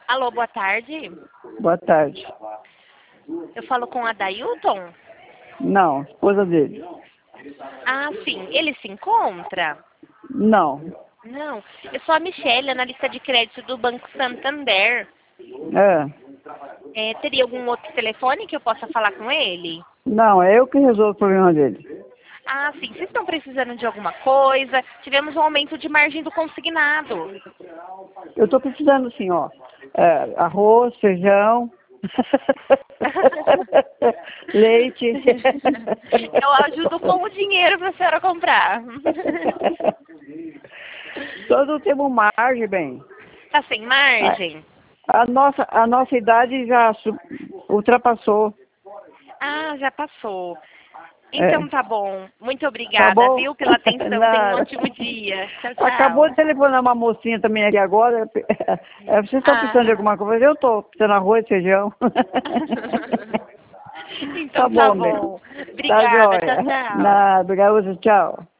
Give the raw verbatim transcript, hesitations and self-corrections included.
Alô, boa tarde. Boa tarde. Eu falo com a Dailton? Não, esposa dele. Ah, sim. Ele se encontra? Não. Não. Eu sou a Michelle, analista de crédito do Banco Santander. É. É, teria algum outro telefone que eu possa falar com ele? Não, é eu que resolvo o problema dele. Ah, sim. Vocês estão precisando de alguma coisa? Tivemos um aumento de margem do consignado. Eu estou precisando assim, ó. É, arroz, feijão, leite. Eu ajudo com o dinheiro para a senhora comprar. Todos temos margem, bem. Tá sem margem? A nossa, a nossa idade já su- ultrapassou. Ah, já passou. É. Então tá bom. Muito Tá obrigada, bom? viu, pela atenção. Tenha um Nada. ótimo dia. Tchau, Acabou tchau. de telefonar uma mocinha também aqui agora. É, vocês estão precisando de Ah. alguma coisa? Eu estou precisando de arroz, feijão. Tá Então tá bom, bem. bom. Tá Obrigada. Tchau, joia. tchau. Nada, gaúcho, tchau.